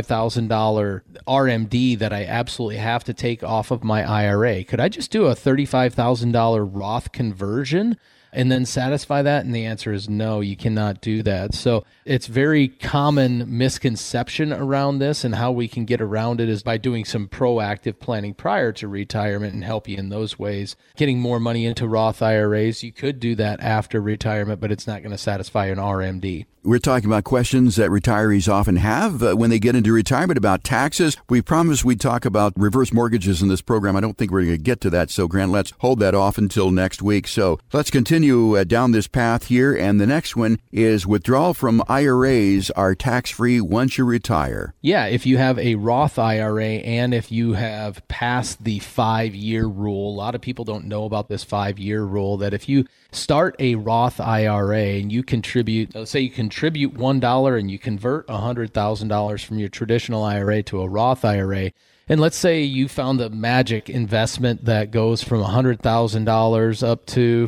$35,000 RMD that I absolutely have to take off of my IRA. Could I just do a $35,000 Roth conversion and then satisfy that? And the answer is no, you cannot do that. So it's very common misconception around this, and how we can get around it is by doing some proactive planning prior to retirement and help you in those ways. Getting more money into Roth IRAs, you could do that after retirement, but it's not going to satisfy an RMD. We're talking about questions that retirees often have when they get into retirement about taxes. We promised we'd talk about reverse mortgages in this program. I don't think we're going to get to that. So, Grant, let's hold that off until next week. So let's continue down this path here. And the next one is withdrawal from IRAs are tax-free once you retire. Yeah, if you have a Roth IRA and if you have passed the 5-year rule, a lot of people don't know about this 5-year rule, that if you start a Roth IRA and you contribute, let's say you contribute $1 and you convert $100,000 from your traditional IRA to a Roth IRA, and let's say you found the magic investment that goes from $100,000 up to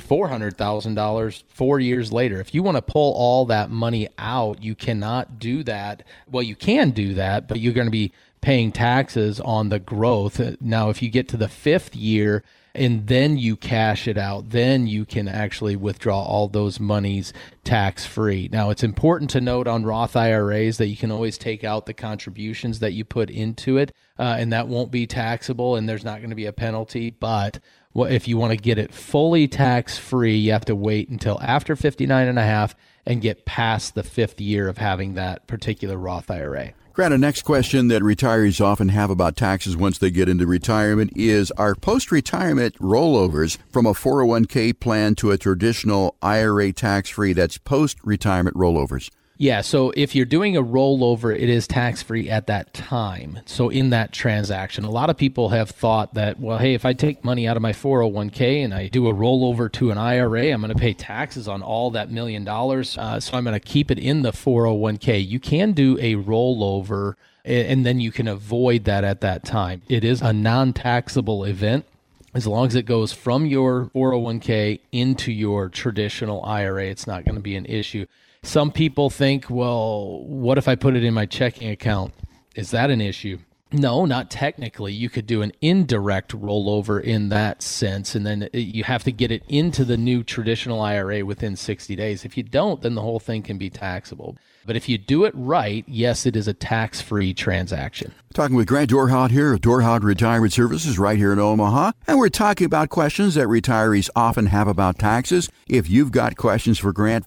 $400,000 4 years later. If you want to pull all that money out, you cannot do that. Well, you can do that, but you're going to be paying taxes on the growth. Now, if you get to the 5th year and then you cash it out, then you can actually withdraw all those monies tax-free. Now, it's important to note on Roth IRAs that you can always take out the contributions that you put into it, and that won't be taxable, and there's not going to be a penalty. But if you want to get it fully tax-free, you have to wait until after 59 and a half and get past the 5th year of having that particular Roth IRA. Grant, the next question that retirees often have about taxes once they get into retirement is, are post-retirement rollovers from a 401k plan to a traditional IRA tax-free? That's post-retirement rollovers. Yeah, so if you're doing a rollover, it is tax-free at that time. So in that transaction, a lot of people have thought that, well, hey, if I take money out of my 401k and I do a rollover to an IRA, I'm going to pay taxes on all that $1 million, so I'm going to keep it in the 401k. You can do a rollover, and then you can avoid that at that time. It is a non-taxable event as long as it goes from your 401k into your traditional IRA. It's not going to be an issue. Some people think, well, what if I put it in my checking account? Is that an issue? No, not technically. You could do an indirect rollover in that sense, and then you have to get it into the new traditional IRA within 60 days. If you don't, then the whole thing can be taxable. But if you do it right, yes, it is a tax-free transaction. Talking with Grant Dorhout here of Dorhout Retirement Services right here in Omaha. And we're talking about questions that retirees often have about taxes. If you've got questions for Grant,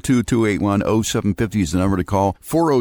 402-281-0750 is the number to call,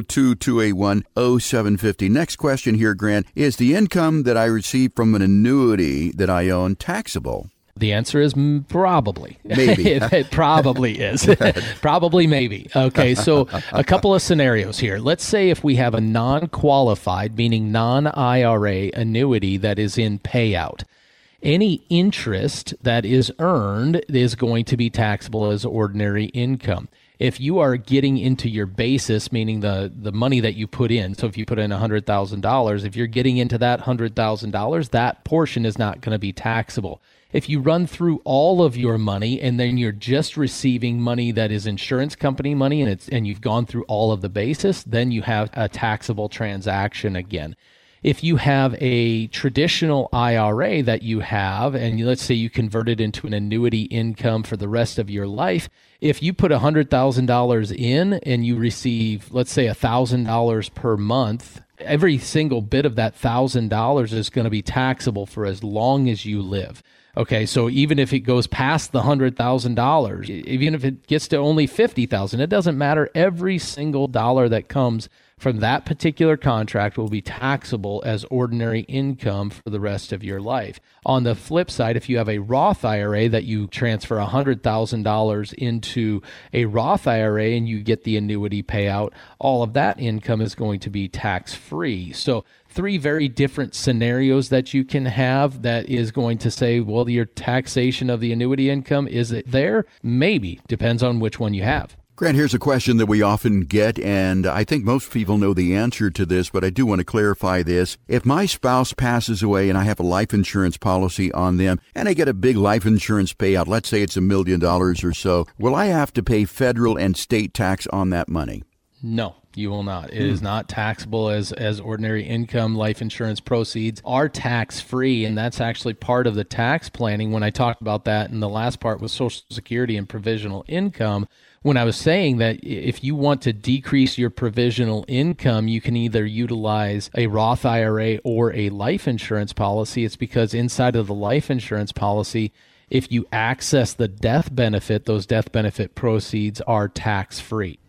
402-281-0750. Next question here, Grant, is the income that I receive from an annuity that I own taxable? The answer is probably. Maybe. It probably is. Probably maybe. Okay, so a couple of scenarios here. Let's say if we have a non-qualified, meaning non-IRA annuity that is in payout. Any interest that is earned is going to be taxable as ordinary income. If you are getting into your basis, meaning the money that you put in, so if you put in $100,000, if you're getting into that $100,000, that portion is not going to be taxable. If you run through all of your money and then you're just receiving money that is insurance company money and you've gone through all of the basis, then you have a taxable transaction again. If you have a traditional IRA that you have, and let's say you convert it into an annuity income for the rest of your life, if you put $100,000 in and you receive, let's say, $1,000 per month, every single bit of that $1,000 is going to be taxable for as long as you live. Okay, so even if it goes past the $100,000, even if it gets to only $50,000, it doesn't matter. Every single dollar that comes from that particular contract will be taxable as ordinary income for the rest of your life. On the flip side, if you have a Roth IRA that you transfer $100,000 into a Roth IRA and you get the annuity payout, all of that income is going to be tax-free. So 3 very different scenarios that you can have that is going to say, well, your taxation of the annuity income, is it there? Maybe. Depends on which one you have. Grant, here's a question that we often get, and I think most people know the answer to this, but I do want to clarify this. If my spouse passes away and I have a life insurance policy on them, and I get a big life insurance payout, let's say it's $1 million or so, will I have to pay federal and state tax on that money? No, you will not. It is not taxable as ordinary income. Life insurance proceeds are tax-free, and that's actually part of the tax planning. When I talked about that in the last part with Social Security and provisional income, when I was saying that if you want to decrease your provisional income, you can either utilize a Roth IRA or a life insurance policy. It's because inside of the life insurance policy, if you access the death benefit, those death benefit proceeds are tax-free.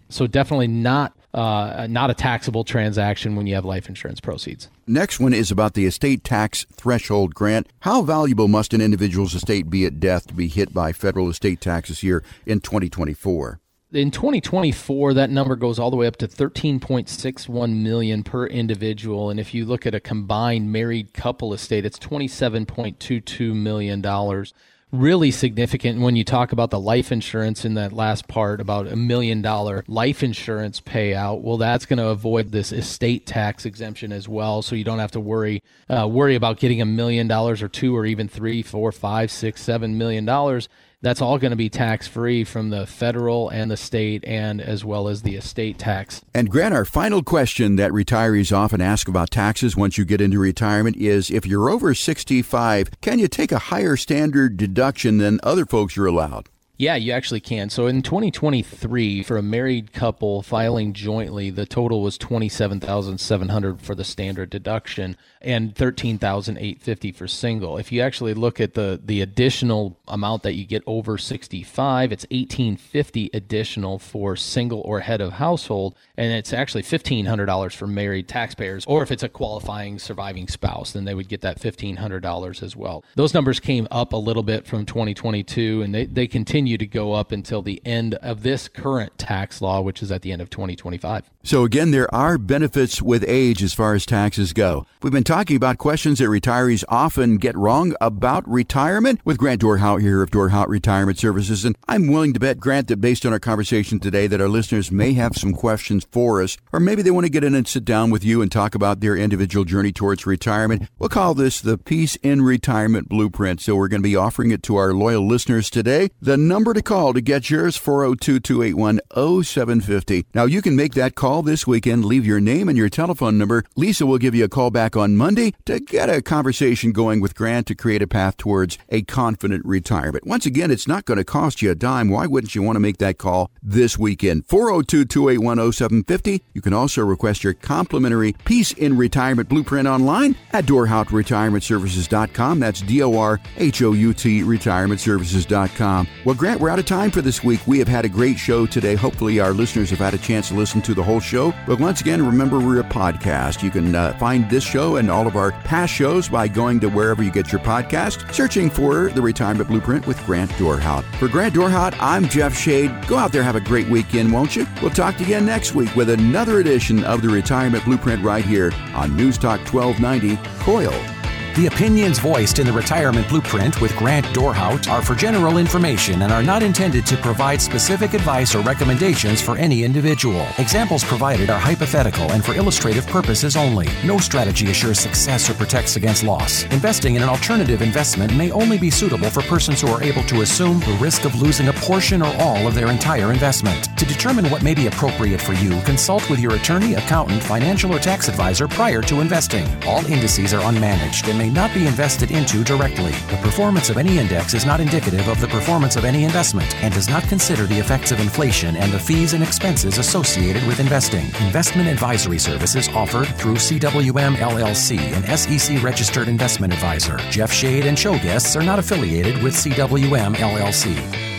So definitely not a taxable transaction when you have life insurance proceeds. Next one is about the estate tax threshold. Grant, how valuable must an individual's estate be at death to be hit by federal estate taxes here in 2024? In 2024, that number goes all the way up to $13.61 million per individual. And if you look at a combined married couple estate, it's $27.22 million. Really significant when you talk about the life insurance in that last part, about $1 million life insurance payout. Well, that's going to avoid this estate tax exemption as well. So you don't have to worry about getting $1 million or $2 or even $3, $4, $5, $6, $7 million. That's all going to be tax-free from the federal and the state, and as well as the estate tax. And Grant, our final question that retirees often ask about taxes once you get into retirement is, if you're over 65, can you take a higher standard deduction than other folks are allowed? Yeah, you actually can. So in 2023, for a married couple filing jointly, the total was $27,700 for the standard deduction and $13,850 for single. If you actually look at the additional amount that you get over 65, it's $1,850 additional for single or head of household, and it's actually $1,500 for married taxpayers. Or if it's a qualifying surviving spouse, then they would get that $1,500 as well. Those numbers came up a little bit from 2022, and they continue to go up until the end of this current tax law, which is at the end of 2025. So again, there are benefits with age as far as taxes go. We've been talking about questions that retirees often get wrong about retirement with Grant Dorhout here of Dorhout Retirement Services. And I'm willing to bet, Grant, that based on our conversation today, that our listeners may have some questions for us, or maybe they want to get in and sit down with you and talk about their individual journey towards retirement. We'll call this the Peace in Retirement Blueprint. So we're going to be offering it to our loyal listeners today. The number to call to get yours, 402-281-0750. Now, you can make that call this weekend. Leave your name and your telephone number. Lisa will give you a call back on Monday to get a conversation going with Grant to create a path towards a confident retirement. Once again, it's not going to cost you a dime. Why wouldn't you want to make that call this weekend? 402-281-0750. You can also request your complimentary Peace in Retirement Blueprint online at DorhoutRetirementServices.com. That's DORHOUT retirementservices.com. Well, Grant, we're out of time for this week. We have had a great show today. Hopefully our listeners have had a chance to listen to the whole show. But once again, remember, we're a podcast. You can find this show and all of our past shows by going to wherever you get your podcast, searching for The Retirement Blueprint with Grant Dorhout. For Grant Dorhout, I'm Jeff Shade. Go out there, have a great weekend, won't you? We'll talk to you again next week with another edition of The Retirement Blueprint right here on News Talk 1290, COIL. The opinions voiced in the Retirement Blueprint with Grant Dorhout are for general information and are not intended to provide specific advice or recommendations for any individual. Examples provided are hypothetical and for illustrative purposes only. No strategy assures success or protects against loss. Investing in an alternative investment may only be suitable for persons who are able to assume the risk of losing a portion or all of their entire investment. To determine what may be appropriate for you, consult with your attorney, accountant, financial, or tax advisor prior to investing. All indices are unmanaged and may not be invested into directly. The performance of any index is not indicative of the performance of any investment and does not consider the effects of inflation and the fees and expenses associated with investing. Investment advisory services offered through CWM LLC, an SEC-registered investment advisor. Jeff Shade and show guests are not affiliated with CWM LLC.